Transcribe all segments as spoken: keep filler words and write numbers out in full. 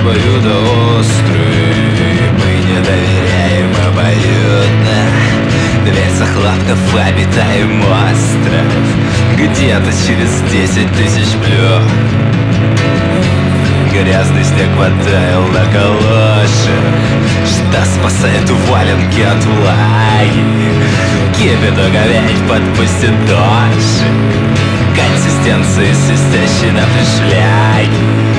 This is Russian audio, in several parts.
обоюдоострый. Мы не доверяем обоюдно. Дверь захлопнув, обитаем остров где-то через десять тысяч плё. Грязный снег потаял на калошах, что спасает валенки от влаги. Кипит уговень подпустит дождик, консистенции свистящей на флешляге.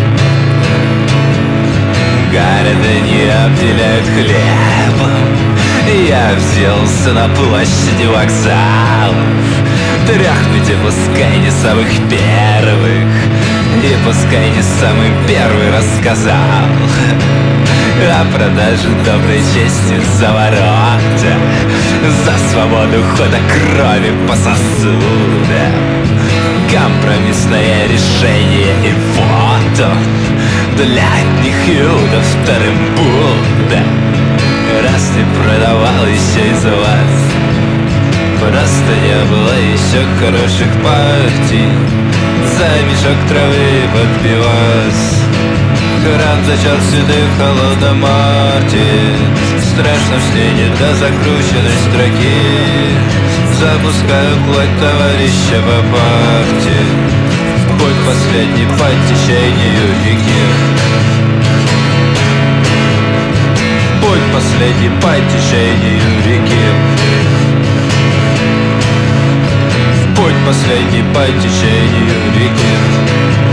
Города не обделяют хлебом. Я взялся на площади вокзалов. Тряхните, пускай не самых первых, и пускай не самый первый рассказал о продаже доброй чести за ворота, за свободу хода крови по сосудам. Компромиссное решение, и вот он для одних иудов вторым Будда. Раз не продавал еще из-за вас, просто не было еще хороших партий. За мешок травы под пивас Храм зачал седых в холодном марте. Страшно в сне не до закрученной строки. Запускаю плоть товарища по парте. Путь последний по течению реки. Путь последний по течению реки. Путь последний по течению реки.